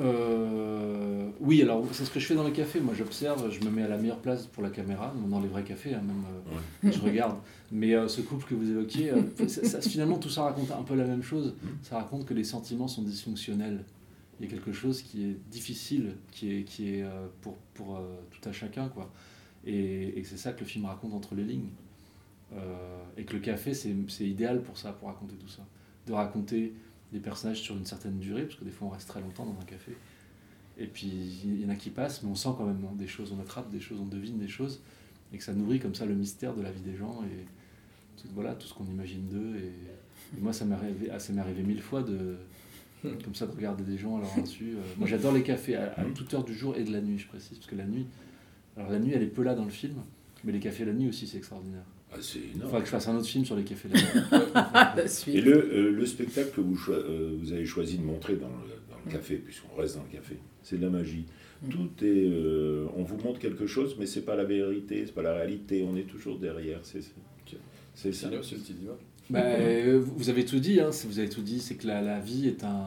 Euh, oui, alors c'est ce que je fais dans les cafés. Moi, j'observe, je me mets à la meilleure place pour la caméra, dans les vrais cafés, hein, même euh, ouais. Je regarde. Mais euh, ce couple que vous évoquiez, euh, ça, ça, finalement, tout ça raconte un peu la même chose. Ça raconte que les sentiments sont dysfonctionnels. Il y a quelque chose qui est difficile, qui est, qui est euh, pour, pour euh, tout à chacun, quoi. Et, et c'est ça que le film raconte entre les lignes. Euh, et que le café, c'est, c'est idéal pour ça, pour raconter tout ça. De raconter des personnages sur une certaine durée, parce que des fois on reste très longtemps dans un café, et puis il y en a qui passent, mais on sent quand même des choses, on attrape des choses, on devine des choses, et que ça nourrit comme ça le mystère de la vie des gens, et tout, voilà, tout ce qu'on imagine d'eux, et, et moi ça m'est arrivé, ah, ça m'est arrivé mille fois de, comme ça, de regarder des gens à leur insu. Euh, moi j'adore les cafés, à, à toute heure du jour et de la nuit, je précise, parce que la nuit, alors la nuit elle est peu là dans le film, mais les cafés la nuit aussi c'est extraordinaire.
Ah, c'est
il faudra que je fasse un autre film sur les cafés la nuit.
Et le, euh, le spectacle que vous, cho- euh, vous avez choisi de montrer dans le, dans le café, puisqu'on reste dans le café, c'est de la magie. Mm. Tout est, euh, on vous montre quelque chose, mais c'est pas la vérité, c'est pas la réalité. On est toujours derrière. C'est, c'est, c'est ça.
C'est le petit débat.
Bah, euh, vous avez tout dit. Hein, vous avez tout dit. C'est que la, la vie est un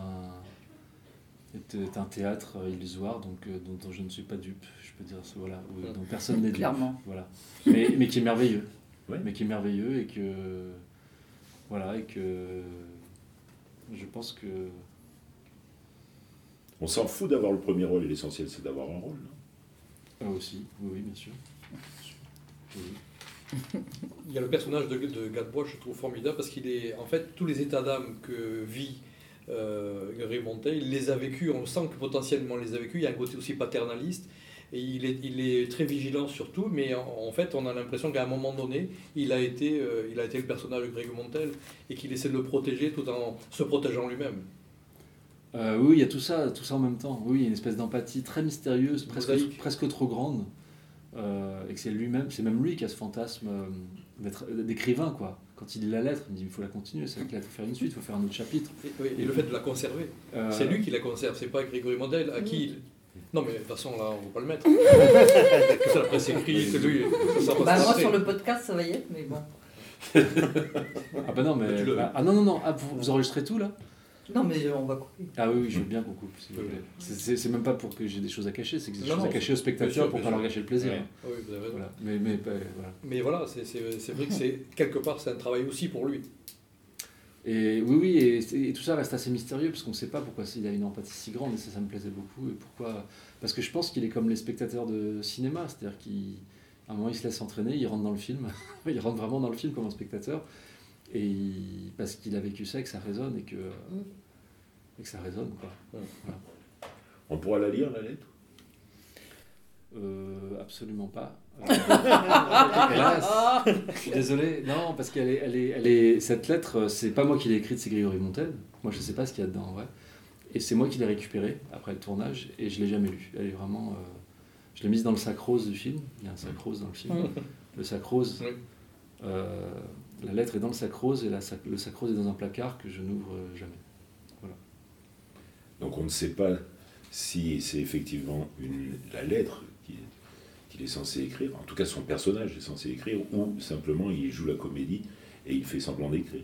est, est un théâtre illusoire, donc euh, dont, dont je ne suis pas dupe. Je peux dire ça. Voilà. Où, dont personne n'est dupe.
Clairement.
Voilà. Mais, mais qui est merveilleux.
Ouais.
Mais qui est merveilleux et que voilà et que je pense que
on s'en fout d'avoir le premier rôle et l'essentiel c'est d'avoir un rôle.
Ah aussi, oui, oui bien sûr. Oui.
Il y a le personnage de, de Gadebois, je trouve formidable parce qu'il est en fait tous les états d'âme que vit euh, Grégory Monteil, il les a vécus, on sent que potentiellement il les a vécus. Il y a un côté aussi paternaliste. Et il est, il est très vigilant sur tout, mais en, en fait, on a l'impression qu'à un moment donné, il a été, euh, il a été le personnage de Grégory Monteil et qu'il essaie de le protéger tout en se protégeant lui-même.
Euh, oui, il y a tout ça, tout ça en même temps. Oui, il y a une espèce d'empathie très mystérieuse, presque, presque trop grande, euh, et que c'est lui-même, c'est même lui qui a ce fantasme euh, d'être, d'écrivain, quoi. Quand il lit la lettre, il me dit il faut la continuer, c'est vrai qu'il faut faire une suite, il faut faire un autre chapitre.
Et, oui, et, et le fait de la conserver, euh... c'est lui qui la conserve, c'est pas Grégory Monteil à qui il... Non, mais de toute façon, là, on ne va pas le mettre. C'est la presse écrite, que lui. Ça
bah, moi, sur le podcast, ça va y être, mais bon.
Ah, bah non, mais. Bah, ah, non, non, non. Ah, vous, vous enregistrez tout, là ?
Non, mais on va couper.
Ah, oui, oui, je veux bien qu'on coupe, s'il vous plaît. C'est, c'est, c'est même pas pour que j'ai des choses à cacher, c'est que j'ai des non, choses non, à cacher aux spectateurs pour pas leur gâcher le plaisir.
Ouais. Oui, vous avez raison.
Voilà. Mais, mais, bah, voilà.
Mais voilà, c'est, c'est, c'est vrai que c'est, quelque part, c'est un travail aussi pour lui.
Et oui, oui, et, et tout ça reste assez mystérieux parce qu'on ne sait pas pourquoi il a une empathie si grande, et ça, ça me plaisait beaucoup. Et pourquoi... Parce que je pense qu'il est comme les spectateurs de cinéma, c'est-à-dire qu'à un moment il se laisse entraîner, il rentre dans le film, il rentre vraiment dans le film comme un spectateur, et il... parce qu'il a vécu ça et que ça résonne et que, et que ça résonne, quoi. Voilà.
On pourra la lire, la lettre ?
euh, Absolument pas. Euh, hélas, je suis désolé. Non, parce qu'elle est, elle est, elle est, cette lettre, c'est pas moi qui l'ai écrite, c'est Grégory Montel. Moi, je sais pas ce qu'il y a dedans en vrai. Et c'est moi qui l'ai récupérée après le tournage et je l'ai jamais lue. Elle est vraiment... Euh, je l'ai mise dans le sac rose du film. Il y a un sac rose dans le film. Le sac rose... Oui. Euh, la lettre est dans le sac rose et la sac, le sac rose est dans un placard que je n'ouvre jamais. Voilà.
Donc on ne sait pas si c'est effectivement une, la lettre qu'il qu'il est censé écrire, en tout cas son personnage est censé écrire, ou simplement il joue la comédie et il fait semblant d'écrire.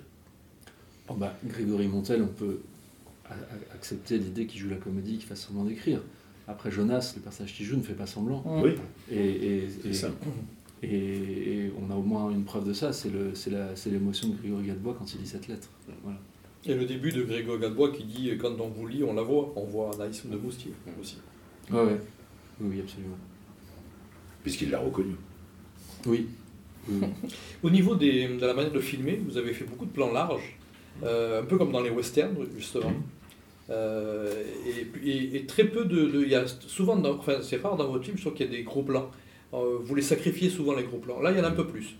Oh bah, Grégory Montel, on peut a- a- accepter l'idée qu'il joue la comédie, qu'il fasse semblant d'écrire. Après Jonas, le personnage qu'il joue ne fait pas semblant.
Oui,
et, et,
c'est
et,
ça.
Et, et on a au moins une preuve de ça, c'est, le, c'est, la, c'est l'émotion de Grégory Gadebois quand il lit cette lettre. Voilà.
Et le début de Grégory Gadebois qui dit « Quand on vous lit, on la voit », on voit Naïsme de Moustier aussi.
Ouais, ouais. Oui, oui, absolument.
Puisqu'il l'a reconnu.
Oui. oui.
Au niveau des, de la manière de filmer, vous avez fait beaucoup de plans larges, euh, un peu comme dans les westerns, justement. Euh, et, et, et très peu de... de y a souvent, dans, enfin c'est rare dans votre film, je trouve qu'il y a des gros plans. Euh, vous les sacrifiez souvent, les gros plans. Là, il y en a un peu plus.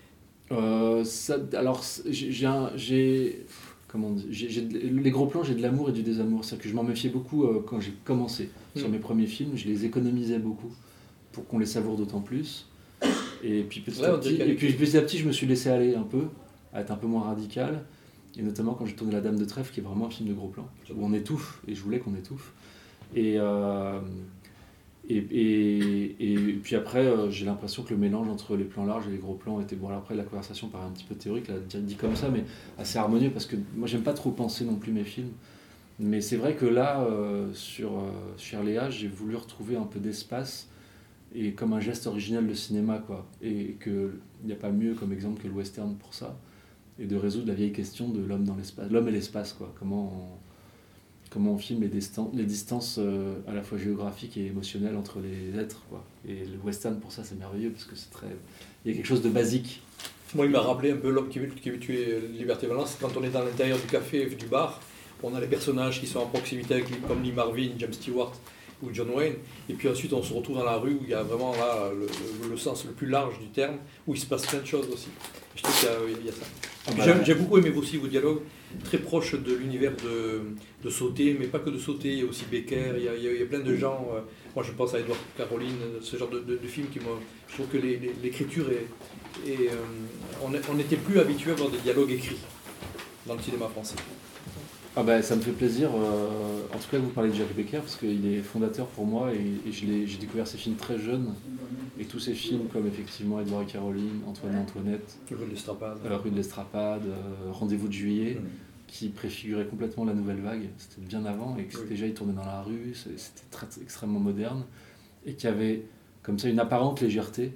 Euh, ça, alors, j'ai, j'ai, un, j'ai, comment dire, j'ai, j'ai, les gros plans, j'ai de l'amour et du désamour. C'est-à-dire que je m'en méfiais beaucoup euh, quand j'ai commencé mmh. sur mes premiers films. Je les économisais beaucoup pour qu'on les savoure d'autant plus. Et puis petit, Là, à, petit, et puis, petit à petit, je me suis laissé aller un peu, à être un peu moins radical. Et notamment quand j'ai tourné La Dame de Trèfle, qui est vraiment un film de gros plans, où on étouffe, et je voulais qu'on étouffe. Et... Euh, Et, et, et puis après, euh, j'ai l'impression que le mélange entre les plans larges et les gros plans était... Bon, après, la conversation paraît un petit peu théorique, là, dit comme ça, mais assez harmonieux, parce que moi, j'aime pas trop penser non plus mes films. Mais c'est vrai que là, euh, sur euh, Chère Léa, j'ai voulu retrouver un peu d'espace, et comme un geste original de cinéma, quoi. Et qu'il n'y a pas mieux comme exemple que le western pour ça, et de résoudre la vieille question de l'homme dans l'espace, l'homme et l'espace, quoi. Comment on... comment on filme les, distan- les distances euh, à la fois géographiques et émotionnelles entre les êtres, quoi. Et le western, pour ça, c'est merveilleux, parce que c'est très... il y a quelque chose de basique.
Moi, il m'a rappelé un peu L'homme qui veut, qui veut tuer Liberté Valence. Quand on est dans l'intérieur du café, du bar, on a les personnages qui sont en proximité avec lui, comme Lee Marvin, James Stewart ou John Wayne. Et puis ensuite, on se retrouve dans la rue où il y a vraiment là, le, le, le sens le plus large du terme, où il se passe plein de choses aussi. Je trouve qu'il y a, il y a ça. Ah bah j'ai, j'ai beaucoup aimé aussi vos dialogues, très proches de l'univers de, de Sauté, mais pas que de Sauté, il y a aussi Becker, il y a, il y a, il y a plein de gens. Euh, moi, je pense à Edouard Caroline, ce genre de, de, de film qui moi, je trouve que les, les, l'écriture est. Et euh, on n'était plus habitué à avoir des dialogues écrits dans le cinéma français.
Ah bah, ça me fait plaisir, euh, en tout cas que vous parlez de Jacques Becker, parce qu'il est fondateur pour moi, et, et je l'ai, j'ai découvert ses films très jeunes, et tous ces films comme effectivement Edouard et Caroline, Antoine et Antoinette,
Rue de l'Estrapade,
euh, Rue de l'Estrapade euh, Rendez-vous de juillet, mmh. qui préfigurait complètement la nouvelle vague, c'était bien avant, et que oui. déjà il tournait dans la rue, c'était très, très, extrêmement moderne, et qui avait comme ça une apparente légèreté,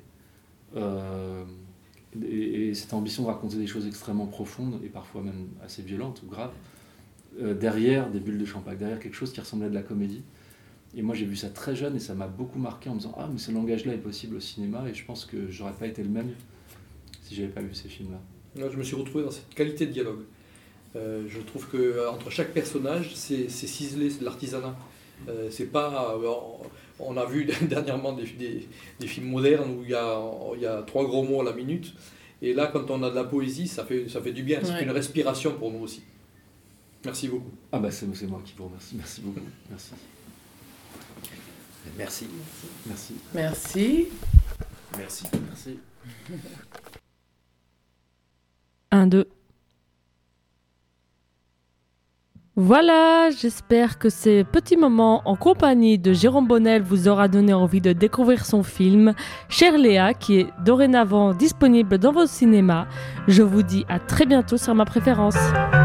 euh, et, et cette ambition de raconter des choses extrêmement profondes, et parfois même assez violentes ou graves, Euh, derrière des bulles de champagne, derrière quelque chose qui ressemblait à de la comédie. Et moi j'ai vu ça très jeune et ça m'a beaucoup marqué en me disant « Ah, mais ce langage-là est possible au cinéma » et je pense que j'aurais pas été le même si j'avais pas vu ces films-là.
Moi, je me suis retrouvé dans cette qualité de dialogue. Euh, je trouve qu'entre chaque personnage, c'est, c'est ciselé, c'est de l'artisanat. Euh, c'est pas... Euh, on a vu dernièrement des, des, des films modernes où il y a, il y a trois gros mots à la minute. Et là, quand on a de la poésie, ça fait, ça fait du bien. C'est ouais. une respiration pour nous aussi. Merci beaucoup.
Ah bah c'est, c'est moi qui vous remercie. Merci beaucoup. Merci.
Merci.
Merci.
Merci.
Merci. Merci.
Un, deux. Voilà, j'espère que ces petits moments en compagnie de Jérôme Bonnel vous aura donné envie de découvrir son film Chère Léa, qui est dorénavant disponible dans vos cinémas. Je vous dis à très bientôt sur Ma Préférence.